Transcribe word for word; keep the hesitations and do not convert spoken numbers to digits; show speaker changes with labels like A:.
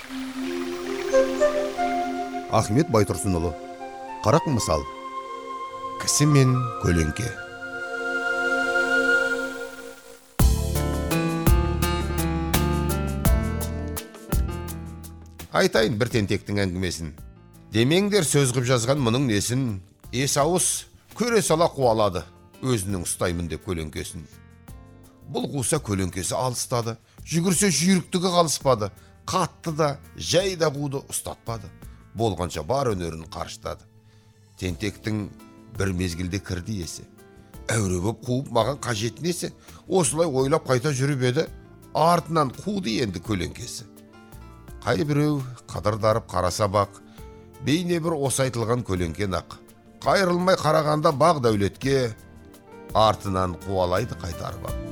A: Ахмет Байтұрсынұлы. Қарақ мысал. Кісі мен көлеңке. Айтайын бір тентектің әңгімесін. Демеңдер сөз қып жазған мұның несін, Есауыз көре сала қуалады, өзінің ұстаймын деп көлеңкесін. Бұл қуса көлеңкесі алыстады, жүгірсе жүйріктігі қалыспады, қатты да, жай да қуды ұстатпады. Болғанша бар өнерін қарыштады. Тентектің бір мезгілде кірді есі. Әуре боп қуып маған қажет несі? Осылай ойлап қайта жүріп еді, артынан қуды енді көлеңкесі. Қай біреу қадырдарып қараса бақ, бейне бір осы айтылған көлеңкен ақ. Қайырылмай қарағанда бақ дәулетке, артынан қуалайды қайтарып ақ.